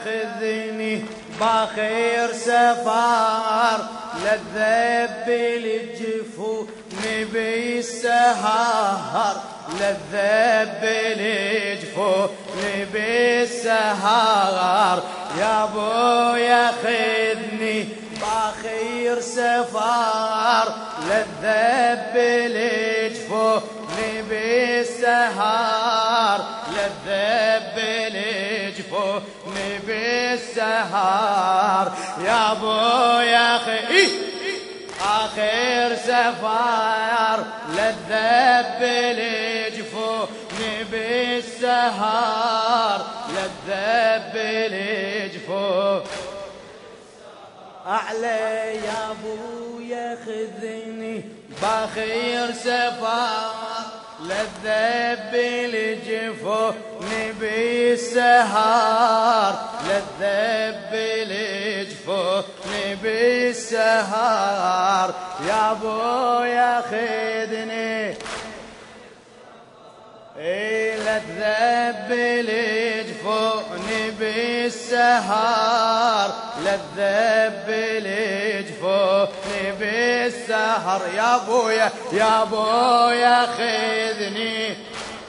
ياخذني باخر سفر للذب للجفون بالسهر للذب للجفون بالسهر يا ابو ياخذني باخر سفر للذب للجفون بالسهر للذب للجفون بالسهر يا ابو يا اخي آخر سفر للذب للجفون بالسهر للذب للجفون أعلى يا أبويا خذني باخر سفر للذب للجفون بالسهر للذب للجفون بالسهر يا أبويا خذني للذب للجفون بالسهر للذب للجفون بالسهر يا ابويا يا ابويا خذني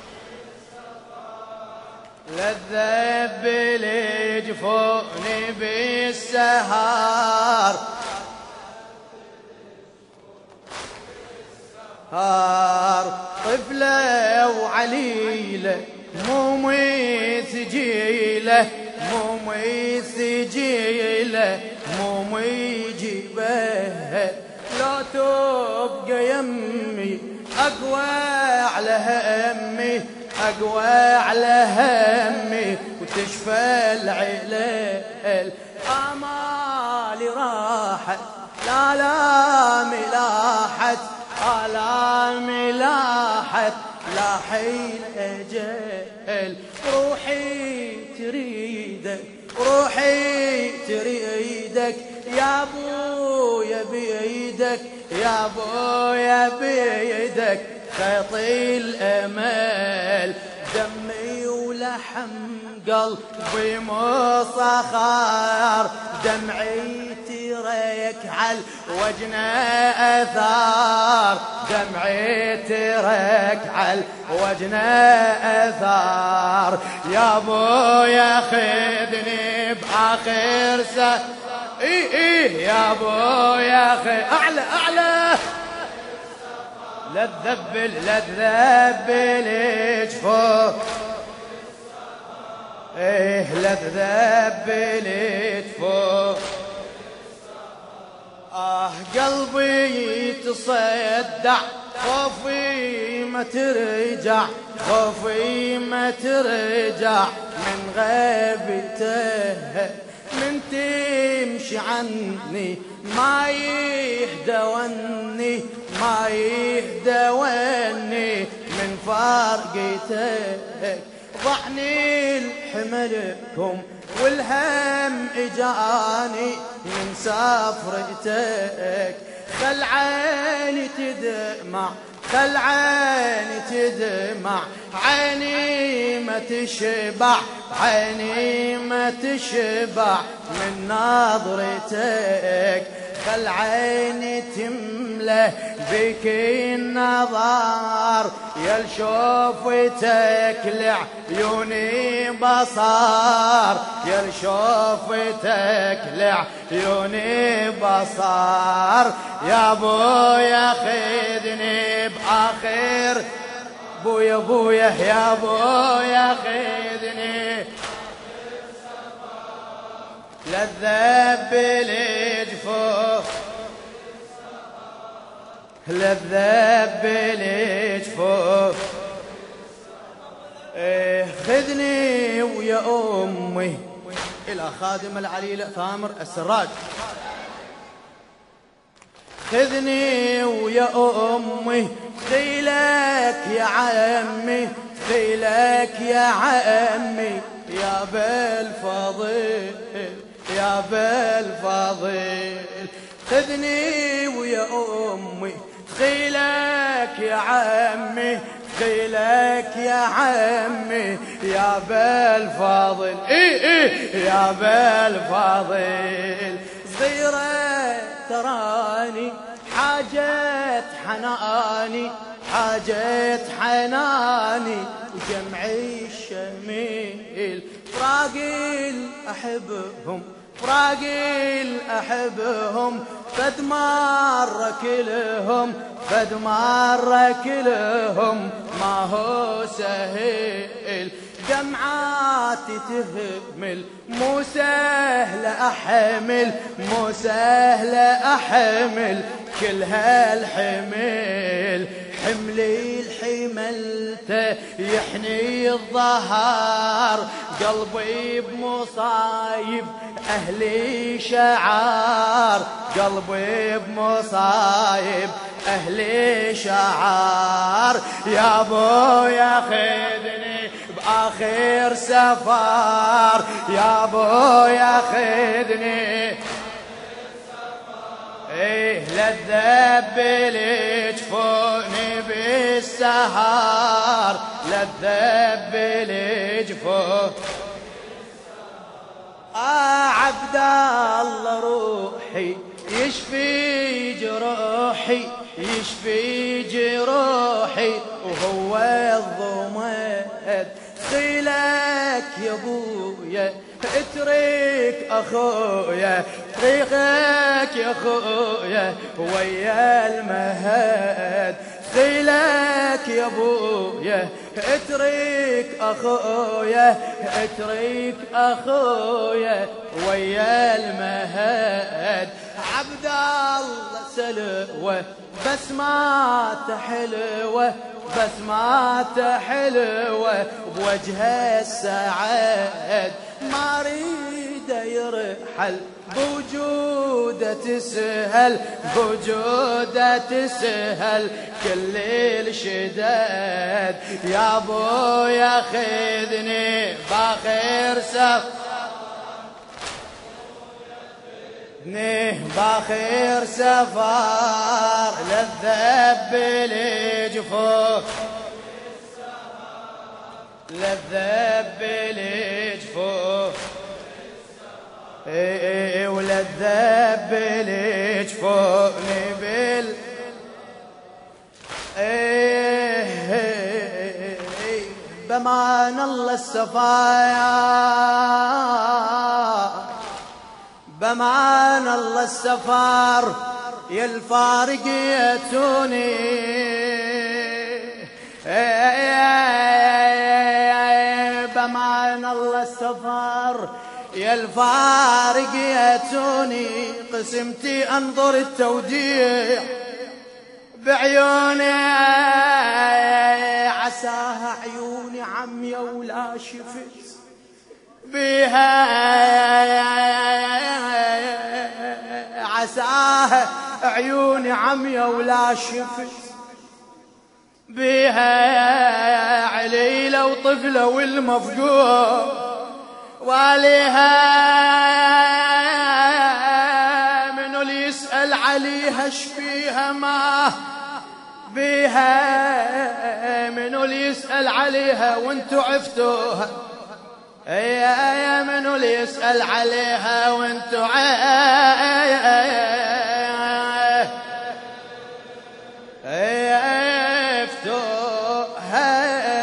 للذب للجفون بالسهر طفلة وعليلة مو ثقيلة مو ثقيلة مو يجيبها لا تبقى يمي أقوى على همي أقوى على همي وتشفى العلل آمالي راحت لا ملاحت آلامي لاحت لا حين أجل روحي تريدك روحي تريدك يا ابويا بيدك يا ابويا بيدك خيطي الامل دمي ولحم قلبي مصخر دمعي تريك على وجنا اثار دمعي تريك على وجنا اثار يا ابويا خذني باخر يا ابويا اعلى للذب للجفون للذب للجفون قلبي تصدع خوفي ما ترجع خوفي ما ترجع من غيبته من تمشي عني ما يهدوني ما يهدوني من فارقتك ضعني الحملكم والهم اجاني من سفرتك خل عيني تدمع خل عيني تدمع عيني ما تشبع عيني ما تشبع من نظرتك خل عيني تملى بك النظر يا لشوفتك لعيوني بصار يا لشوفتك لعيوني بصار يا ابويا خذني باخر بويا يا ابويا خذني للذب للجفون للذب للجفون خذني ويا امي الى خادم العليل ثامر السراج خذني ويا امي خيلك يا عمي خيلك يا عمي يا بالفضيل يا بالفضيل خذني ويا امي خيلك يا عمي خيلك يا عمي يا بالفاضل، يا بالفاضل. صغيرة تراني حاجة حناني، حاجة حناني وجمعي الشميل. فراقي أحبهم، فراقي أحبهم، فد مرة كلهم، فد مرة كلهم ما هو سهل. دمعاتي تهمل مو سهل أحمل، مو سهل أحمل كل هالحمل. حملي الحملته يحني الظهر، قلبي بمصايب أهلي شعار، قلبي بمصايب أهلي شعار. يا ابويا خذني بآخر سفر، يا ابويا خذني لا تذبل جفوني بالسهر، لا تذبل جفوني. عبد الله روحي يشفي جروحي، يشفي جروحي وهو الضمد. خيلك يا ابويا اترك اخويا، طريقك يا اخويا ويا المهد. خيلك يا ابويا اترك اخويا، اترك اخويا ويا المهد. عبد الله سلوى بسمات حلوة، بسمات حلوة بوجه السعد. ما اريد يرحل بوجوده تسهل، بوجوده تسهل كل الشداد. يا ابويا خذني باخر سفر، باخر سفر لا تذبل جفوف، لا تذبل جفوف ولا تذبل جفوفني بال بمان الله السفايا، بمان الله السفر يا الفارق ياتوني. بمان الله السفر يا الفارق ياتوني. قسمتي انظر التوديع بعيوني، عساها عيوني عمية ولا شفت بها، عساها عيوني عمية ولا شفت بها. عليلة وطفلة والمفقود واليها، منو اللي يسأل عليها شفيها ما بيها، منو اللي يسأل عليها وانتو عفتوها. يا منو اللي يسأل عليها وانتو عفتوها.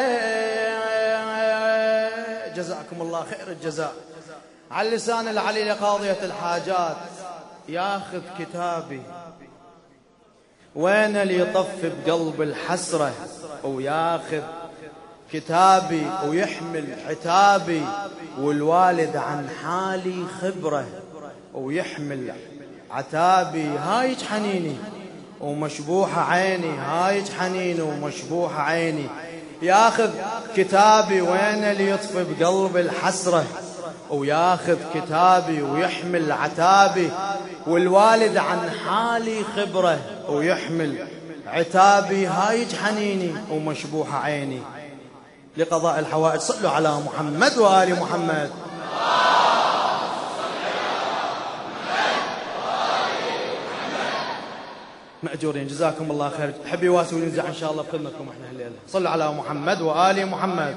جزاكم الله خير الجزاء. على لسان العلي لقاضية الحاجات ياخذ كتابي وين اللي يطف بقلب الحسرة، وياخذ كتابي ويحمل عتابي، والوالد عن حالي خبره ويحمل عتابي. هايج حنيني ومشبوحة عيني، هايج حنيني ومشبوحة عيني. ياخذ كتابي وين اللي يطفي بقلب الحسرة، وياخذ كتابي ويحمل عتابي، والوالد عن حالي خبره ويحمل عتابي. هايج حنيني ومشبوحة عيني لقضاء الحوائج. صلوا على محمد وآل محمد. مأجورين جزاكم الله خير. حبي واسي وننزع إن شاء الله بخدمتكم إحنا الليلة. صلوا على محمد وآل محمد.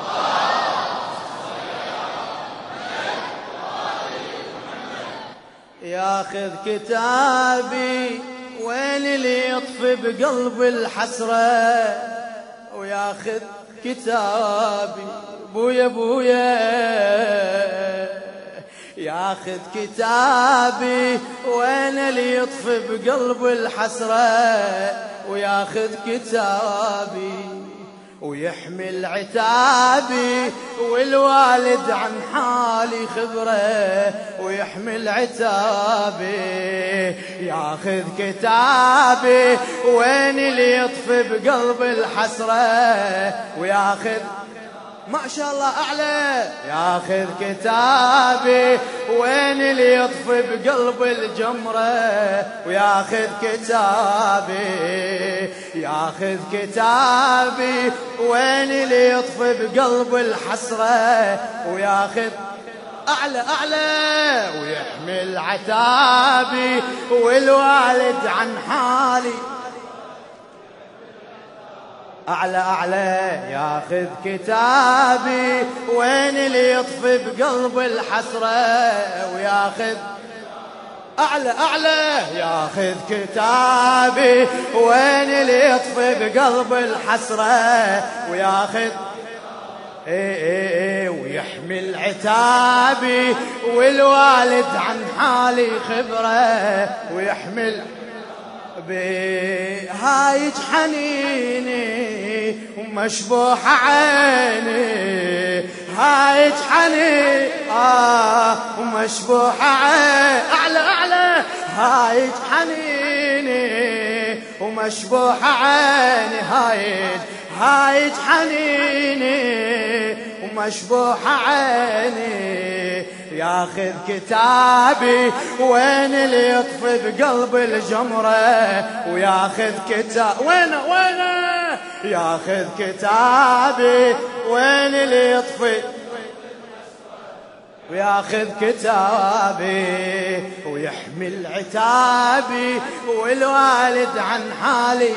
ياخذ كتابي وين اللي يطفي بقلب الحسرة، وياخذ كتابي بويا بويا، ياخذ كتابي وين اللي يطفي بقلب الحسرة، وياخذ كتابي ويحمل عتابي، والوالد عن حالي خبره، ويحمل عتابي. ياخذ كتابي وين اللي يطفي بقلب الحسرة، وياخذ ما شاء الله أعلى. ياخذ كتابي وين اللي يطفي بقلب الجمرة، وياخذ كتابي، ياخذ كتابي وين اللي يطفي بقلب الحسرة، وياخذ أعلى أعلى، ويحمل عتابي، والوالد عن حالي أعلى أعلى. ياخذ كتابي وين اللي يطفي بقلب الحسرة، وياخذ أعلى أعلى. ياخذ كتابي وين اللي يطفي بقلب الحسرة، وياخذ ويحمل عتابي، والوالد عن حالي خبره، ويحمل بهايج حنيني ومشبوح عيني، هايج حنيني ومشبوح عيني، أعلى أعلى. هايج حنيني ومشبوح عيني، هايج حنيني ومشبوح عيني. ياخذ كتابي وين اللي يطفي بقلب الجمرة، وياخذ كتاب وين ياخذ كتابي وين اللي يطفي، وياخذ كتابي ويحمل عتابي، والوالد عن حالي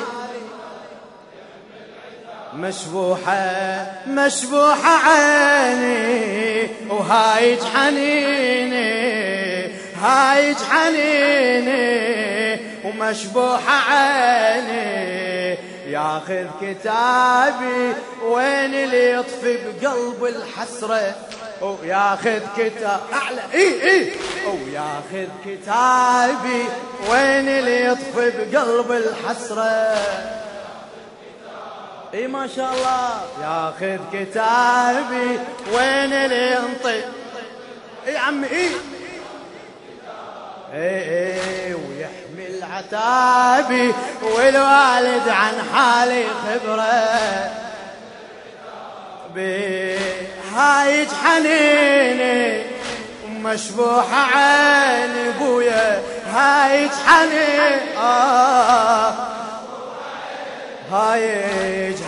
مشبوحة عيني، وهايج حنيني، هايج حنيني ومشبوحة عيني. ياخذ كتابي وين اللي يطفي بقلب الحسرة، وياخذ كتاب أعلى وياخذ كتابي وين اللي يطفي بقلب الحسرة. ما شاء الله. ياخذ كتابي وين اللي ينطي عمي ويحمل عتابي، والوالد عن حالي خبره، بهايج حنيني ومشبوحة عيني بويا، هايج حنيني هايج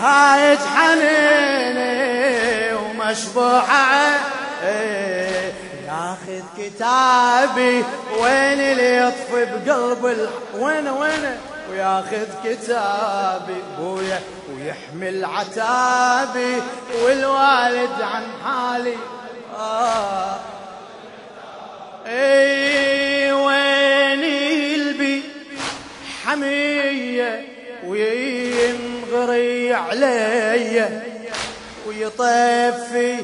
حنيني ومشبوحة عيني. ياخذ كتابي وين اللي يطفي بقلب وين وياخذ كتابي بويا، ويحمل عتابي، والوالد عن حالي وين يلبي حمية وينغري علي، ويطفي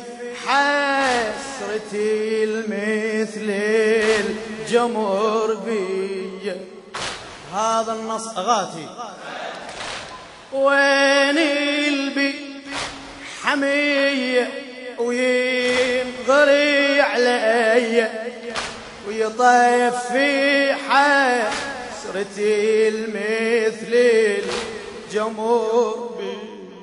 حسرتي المثل الجمر بي. هذا النص أغاتي. وين يلبي حمية وينغري علي، ويطفي حسرتي المثل الجمر بي.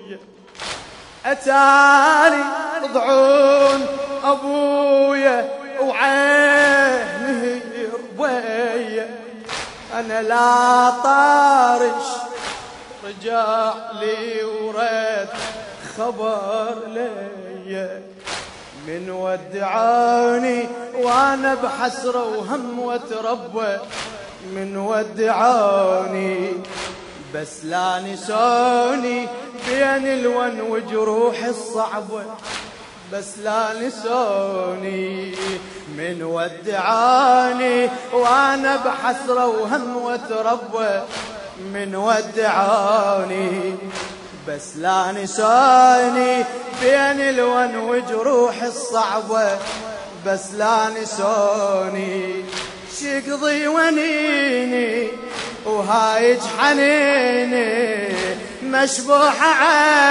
أتاني ضعون أبويا وعينه ربيا، أنا لا طارش رجع لي ورد خبر ليا، من ودعاني وأنا بحسرة وهم وتربى، من ودعوني بس لا نسوني بين الون وجروح الصعبة بس لا نسوني من ودعاني وانا بحسرة وهم وتربى من ودعاني بس لا نسوني بين الون وجروح الصعبة بس لا نسوني شقضي ونيني وهايج حنيني مشبوحة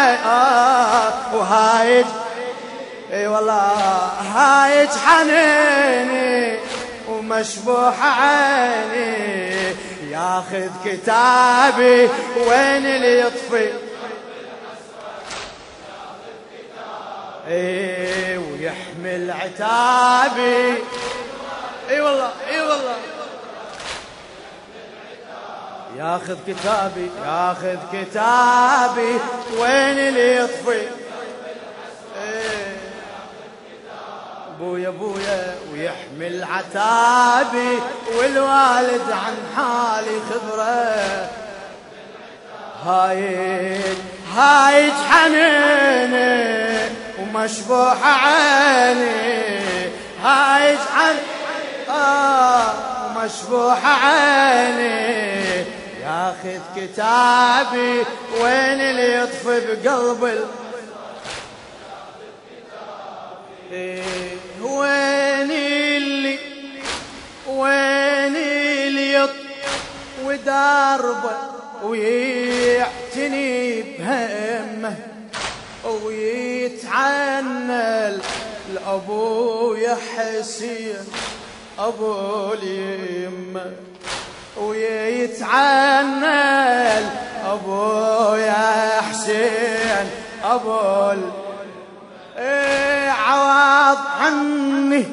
وهايج اي والله هايج حنيني ومشبوحة عيني ياخذ كتابي وين اللي يطفي اي ويحمل عتابي اي والله اي والله ياخذ كتابي وين اللي يطفي بويا ويحمل عتابي والوالد عن حالي خبره هايج حنيني ومشبوحة عيني هايج ومشبوحة عيني ياخذ كتابي وين اللي يطفي بقلب وين اللي وداربه ويعتني بهمه ويتعنى لأبويا حسين أبو اليمة ويتعنى لأبويا حسين أبو عوض عني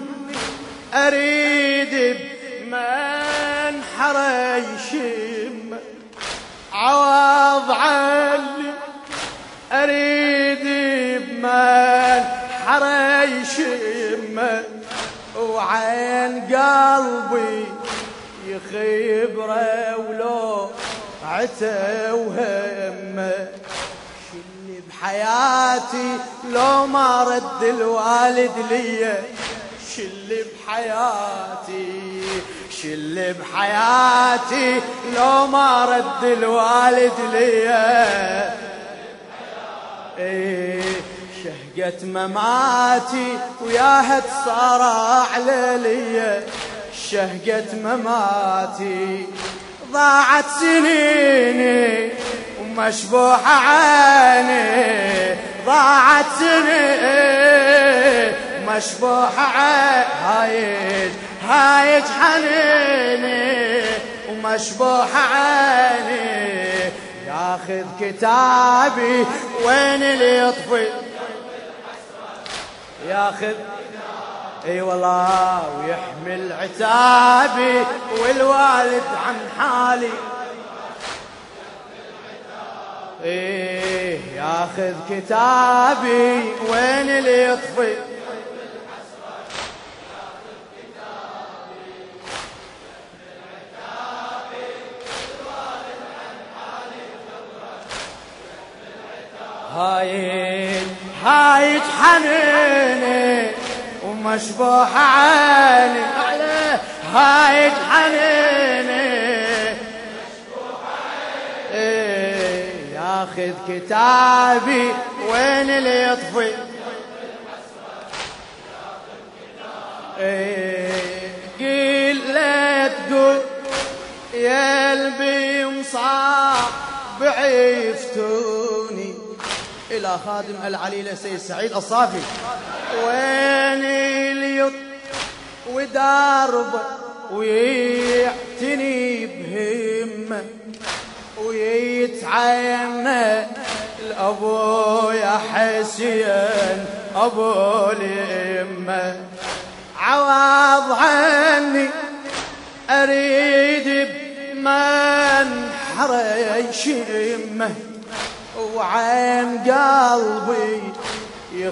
أريد بمن حرى يشم عوض عني أريد بمن حرى يشم وعين قلبي يخبره ولو عتا وهمه شلي بحياتي لو ما رد الوالد لي شلي بحياتي لو ما رد الوالد لي شهقت مماتي وياها تصارع ليلي شهقت مماتي ضاعت سنيني ومشبوحة عيني ضاعت سنيني مشبوحة عيني هايج حنيني ومشبوحة عيني ياخذ كتابي وين اللي يطفي ياخذ اي والله ويحمل عتابي والوالد عن حالي ايه ياخذ كتابي وين اللي يطفي هايج حنيني ومشبوحة عيني عليه هايج حنيني ياخذ كتابي وين اللي يطفي قيل لا تقول يا قلبي مصاب بعفتوني إلى خادم العليلة سيد سعيد الصافي وين اللي وداربه ويعتني بهمه ويتعينى الأبو يا حسين أبو اليمة عوض عني أريد بمن حرى يشمه وعين قلبي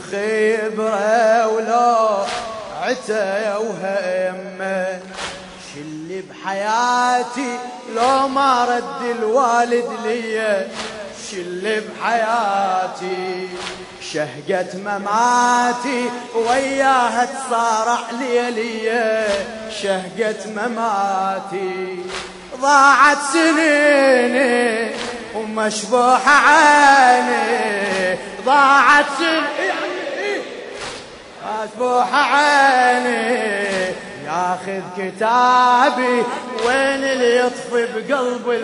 يخبره ولو عتا وهمه شل بحياتي لو ما رد الوالد لي، شل بحياتي شهقة مماتي وياها تصارع ليلي، شهقة مماتي ضاعت سنيني ومشبوح عيني، ضاعت سنيني مشبوح عيني، ياخذ كتابي وين اللي يطفي بقلبي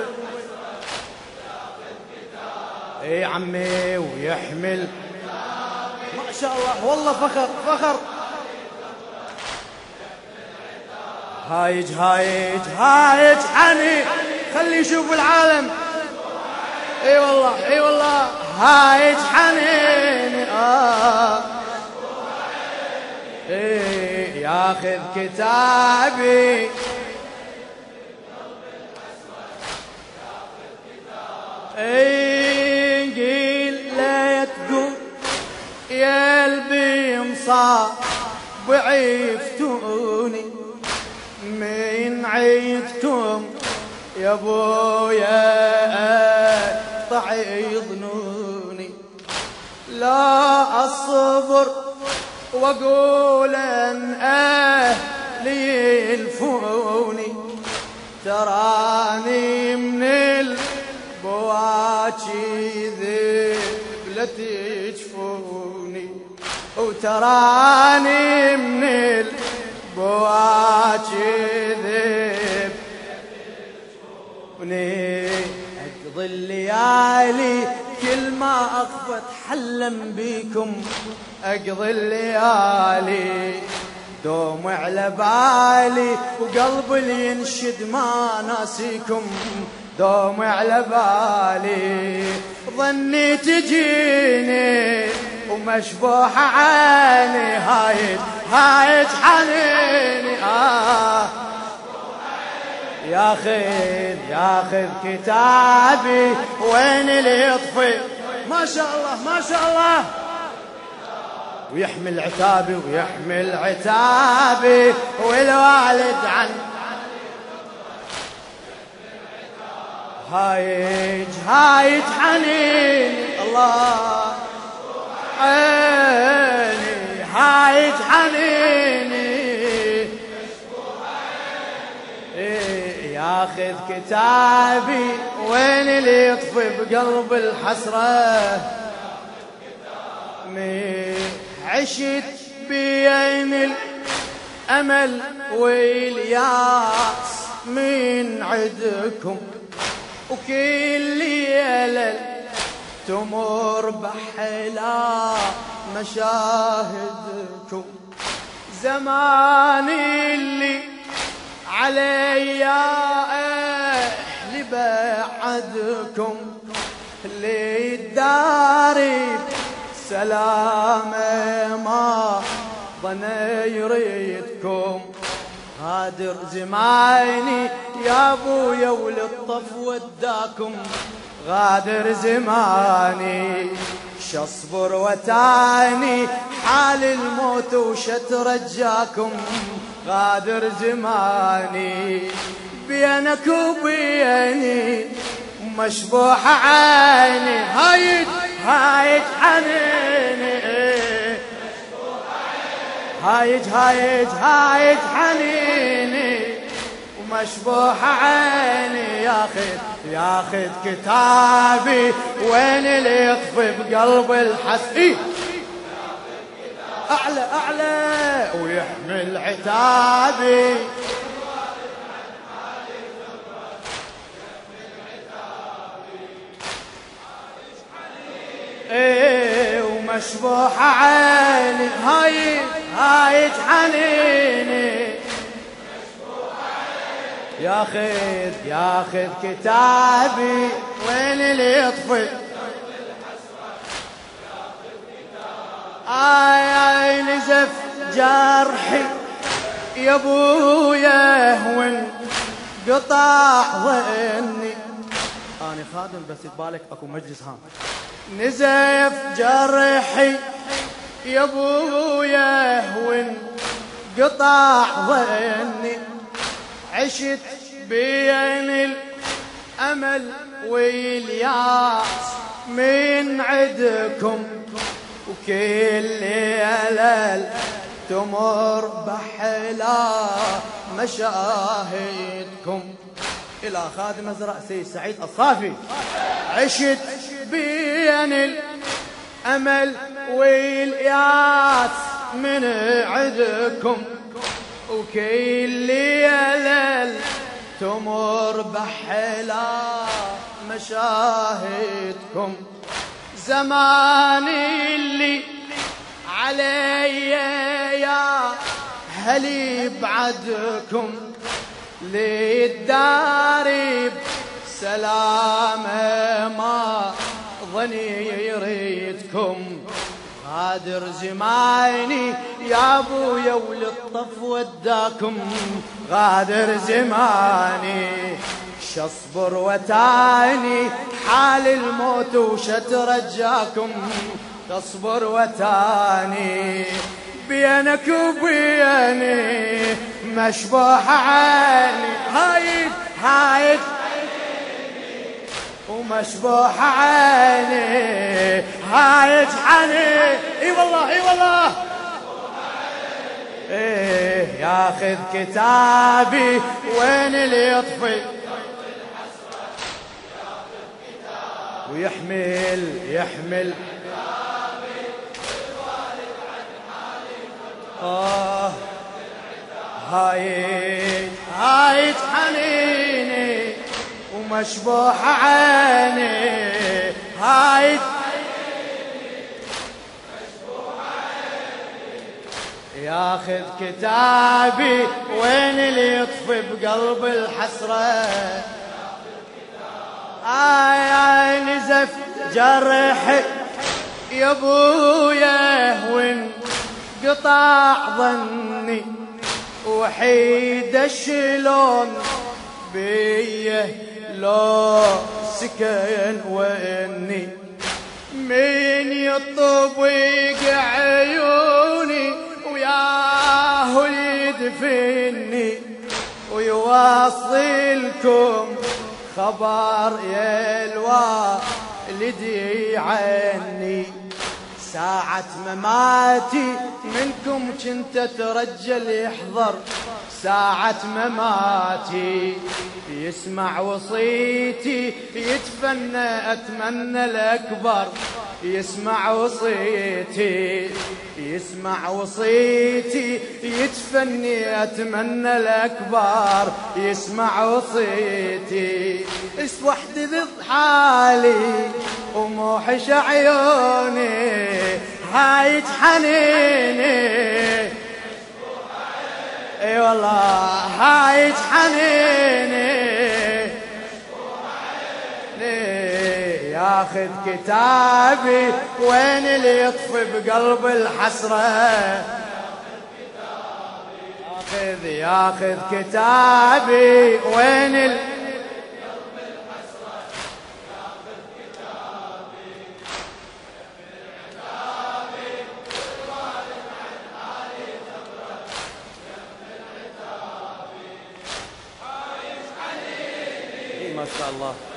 اي عمي ويحمل. ما شاء الله والله فخر فخر. هايج هايج هايج حني خلي يشوف العالم. اي والله اي والله هايج حنين اي ياخذ كتابي اي قيل لا تقول يا قلبي مصاب وعفتوني من عيدكم يا ابويا يضنوني، لا اصبر واقول ان اهلي يلفوني، تراني من البواكي ذبلة تجفوني، وتراني من البواكي ذبلة تجفوني، اقضي الليالي كل ما اغفت حلم بيكم، اقضي الليالي دوم على بالي وقلبي اللي ينشد ما ناسيكم، دوم على بالي ظني تجيني ومشبوح عيني، هايج هايج حنيني ياخذ كتابي وين اللي يطفي. ما شاء الله ما شاء الله. ويحمل عتابي ويحمل عتابي والوالد عن هايج هايج حنيني الله عيني، هايج حنيني ياخذ كتابي وين اللي يطفي بقلب الحسرة، عشت بين الأمل والياس من عدكم، وكل ليلة تمر بحلا مشاهدكم، زماني اللي علي أهلي بعدكم، اللي الداري سلامة ما ظني يريدكم، غادر زماني يا ابويا وللطف وداكم، غادر زماني شصبر وتاني حال الموت وشت رجاكم، غادر زماني بينك وبيني مشبوح عيني، هايج هايج حنيني هايج هايج هايج حنيني ومشبوح عيني، ياخذ كتابي وين اللي يطفي بقلب الحسي، اعلى اعلى ويحمل عتابي ومشبوح عيني، هايج حنيني ياخذ كتابي وين اللي يطفي، آي نزف جرحي يا ابويا وانقطع ظني، أنا خادم بس يبالك اكو مجلس هام، نزف جرحي يا ابويا وانقطع ظني، عشت بين الأمل والياس من عدكم، وكل ليلة تمر بحلا مشاهدكم. إلى خادم أزرق سيد سعيد الصافي. عشت بين الأمل والياس من عدكم، وكل ليلة تمر بحلا مشاهدكم. زماني اللي علي يا هلي بعدكم، للدارب سلامة ما ظني يريدكم. غادر زماني يا ابويا وللطف وداكم، غادر زماني شصبر وتاني حال الموت وشترجاكم. تصبر وتاني بينك وبيني مشبوح عيني، هايد ومشبوح عيني هايد حني. اي والله اي والله. ايه ياخذ كتابي وين اللي يطفي ويحمل هايد حنيني ومشبوح عيني هايد ياخذ كتابي وين اللي يطفي بقلب الحسرة. نزف جرحي يا ابويا وانقطع ظني، وحيد شلون بيه لو سكن واني. من يطبق عيوني وياه يدفني، ويواصلكم خبر يا الوالدي عني. ساعة مماتي منكم كنت اترجل يحضر، ساعة مماتي يسمع وصيتي يتفنى اتمنى الاكبر. يسمع وصيتي يتفني اتمنى الاكبر. يسمع وصيتي وحدي حالي وموحش عيوني هايج حنيني. اي والله هايج حنيني. ياخذ كتابي وين اللي يطفي بقلب الحسرة. ياخذ كتابي وين ما شاء الله.